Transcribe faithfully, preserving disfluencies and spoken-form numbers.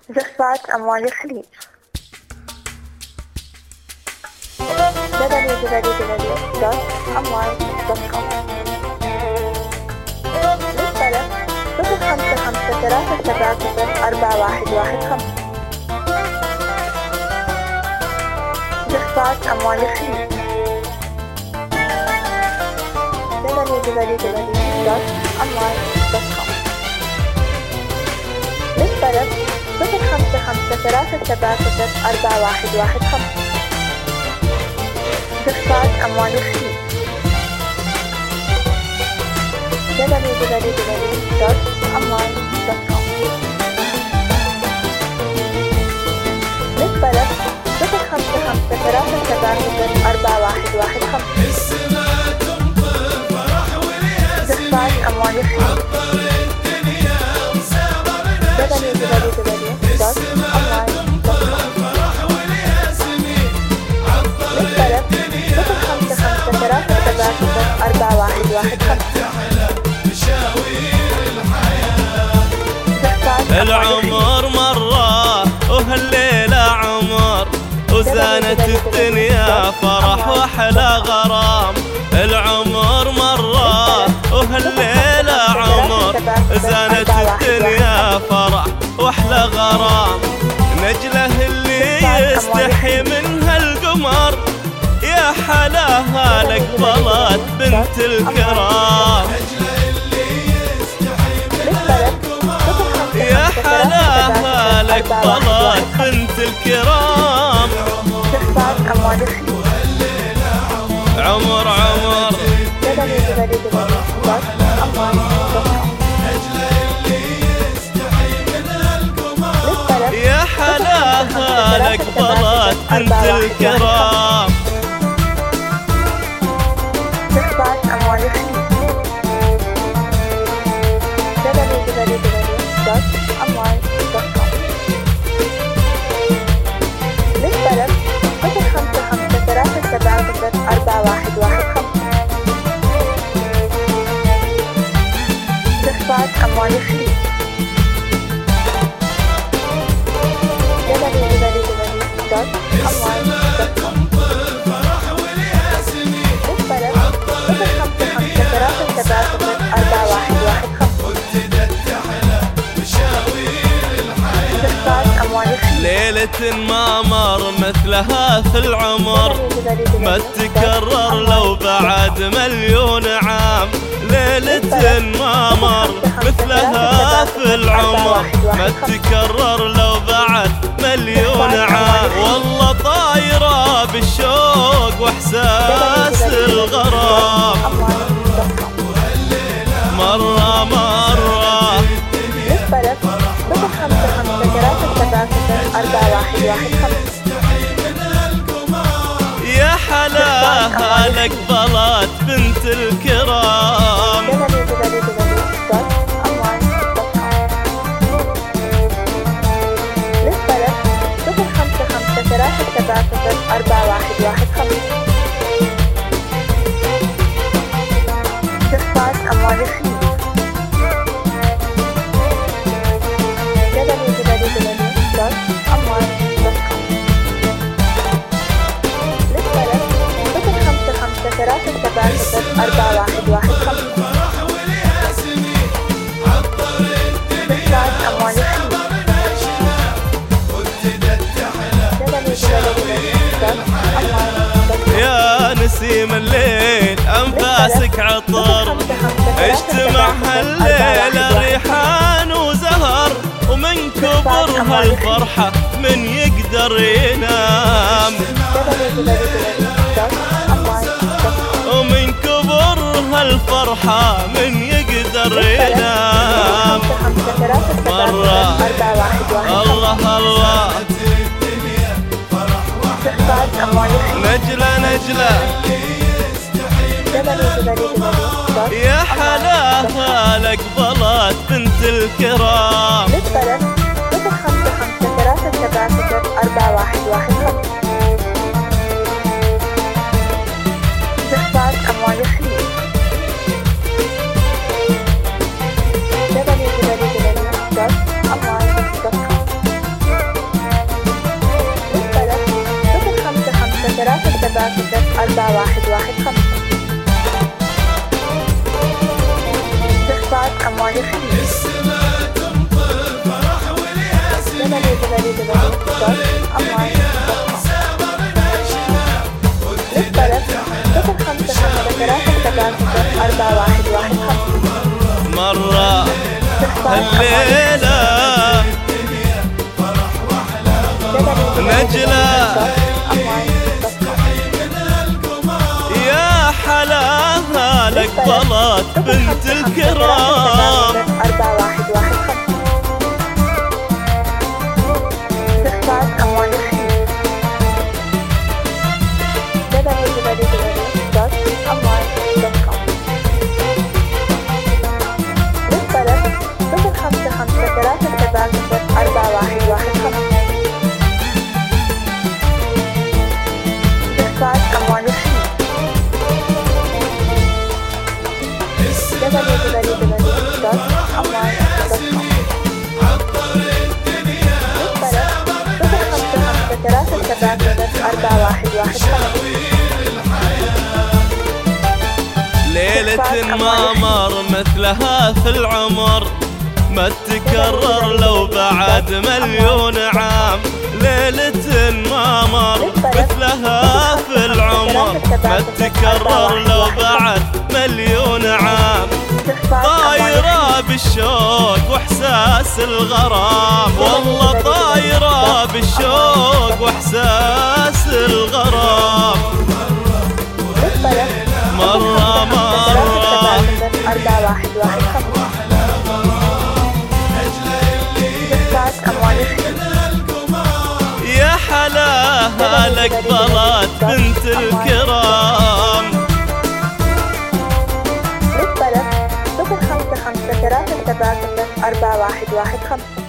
جفات أموال الخليج دبليو دبليو دبليو دوت أموال دوت كوم. للطلب صفر خمسة خمسة ثلاثة سبعة صفر أربعة واحد واحد خمسة. جفات أموال الخليج دبليو دبليو دبليو دوت أموال دوت كوم. للطلب صفر خمسة خمسة ثلاثة سبعة صفر أربعة واحد واحد خمسة. جفات أموال الخليج دبليو دبليو دبليو دوت أموال دوت كوم. للطلب صفر خمسة خمسة ثلاثة سبعة صفر أربعة واحد واحد خمسة. جفات أموال الخليج دبليو دبليو دبليو دوت أموال دوت كوم. للطلب صفر خمسة خمسة ثلاثة سبعة صفر أربعة واحد واحد خمسة. العمر مرة وهالليلة عمر وزانت الدنيا فرح وأحلى غرام. العمر مرة وهالليلة عمر زانت الدنيا فرح وأحلى غرام. نجله اللي يستحي منها القمر يا حلاها لك بلد بنت الكرام. يا حلاها لك بلد بنت الكرام. عمر عمر يا حلاها لك بلد بنت الكرام. جفات أموال الخليج دبليو دبليو دبليو دوت أموال دوت كوم. للطلب صفر خمسة خمسة ثلاثة سبعة صفر أربعة واحد واحد خمسة. جفات أموال الخليج دبليو دبليو دبليو دوت أموال دوت كوم. للطلب صفر خمسة خمسة ثلاثة سبعة صفر أربعة واحد واحد خمسة. ليلة ما مر مثلها في العمر ما تكرر لو بعد مليون عام. ليلة ما مر مثلها في العمر ما تكرر لو بعد مليون عام. والله طايرة بالشوق واحساس الغرام مرة مرة. صفر خمسة خمسة ثلاثة سبعة صفر أربعة واحد واحد خمسة. يا حلاها لك بلد بنت الكرام. دبليو دبليو دبليو دوت أموال دوت كوم. للطلب صفر خمسة خمسة ثلاثة سبعة صفر أربعة واحد واحد خمسة. جفات أموال الخليج دبليو دبليو دبليو دوت أموال دوت كوم. للطلب صفر خمسة خمسة ثلاثة سبعة صفر أربعة واحد واحد خمسة. جفات أموال الخليج دبليو دبليو دبليو دوت أموال دوت كوم. يا نسيم الليل أنفاسك عطر اجتمع هالليلة ريحان وزهر. ومن كبرها الفرحة من يقدر ينام. ومن كبرها الفرحة من يقدر ينام. مرة الله الله نجلة نجلة يا حلاها لك بلد بنت الكرام. للطلب صفر خمسة خمسة ثلاثة سبعة صفر أربعة واحد واحد خمسة. جفات أموال الخليج دبليو دبليو دبليو دوت أموال دوت كوم. أربعة واحد واحد خمسة. استخفاف أموال الخليج. دبليو دبليو دبليو دوت أموال دوت كوم. للطلب صفر خمسة خمسة ثلاثة سبعة صفر أربعة واحد واحد خمسة. مرة الليلة نجلة يا حلاها لك بلط بنت الكرام. أربعة واحد واحد خمسة. استخفاف أموال الخليج. دبليو دبليو دبليو دوت أموال دوت كوم. للطلب صفر خمسة خمسة ثلاثة سبعة صفر أربعة واحد واحد خمسة. استخفاف أموال الخليج. دبليو دبليو دبليو دوت أموال دوت كوم. للطلب صفر خمسة خمسة ثلاثة سبعة صفر أربعة واحد واحد خمسة. ليلة ما مر مثلها في العمر، ما تكرر لو بعد مليون عام. ليلة ما مر مثلها في العمر، ما تكرر لو بعد مليون عام. طايرة بالشوق واحساس الغرام، والله طايرة بالشوق واحساس الغرام. مرة مرة أربعة واحد واحد خمسة. استخفاف أموال الخليج. يا حلاها لك بلط بنت الكرام. للطلب صفر خمسة خمسة ثلاثة سبعة صفر أربعة واحد واحد خمسة.